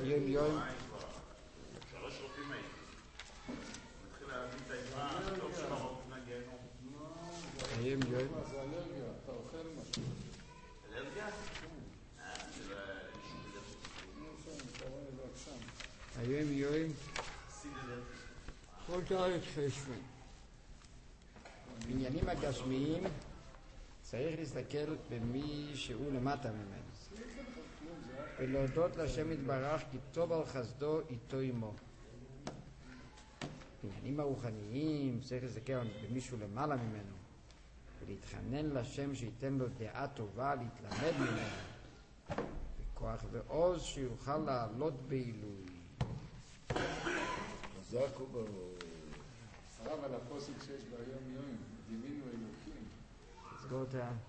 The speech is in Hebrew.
היום יום. שלוש רופאים הייתי. מתחיל להבין את העזרה, טוב של הרוב נגנו. היום יום. זה אלרגיה, אתה אוכל משהו. אלרגיה? היום יום. כל תאריך חשבון. בעניינים הגשמיים צריך להסתכל במי שהוא למטה ממנו ולהודות להשם יתברך כי טוב על חסדו איתו עמו. בעניינים הרוחניים צריך להסתכל במישהו למעלה ממנו ולהתחנן להשם שייתן לו דעה טובה להתלמד ממנו בכוח ועוז שיוכל לעלות בעילוי. חזק וברור. הרב על הפוסק שיש ביום יום, דימינו אלוקים. סגור אותה.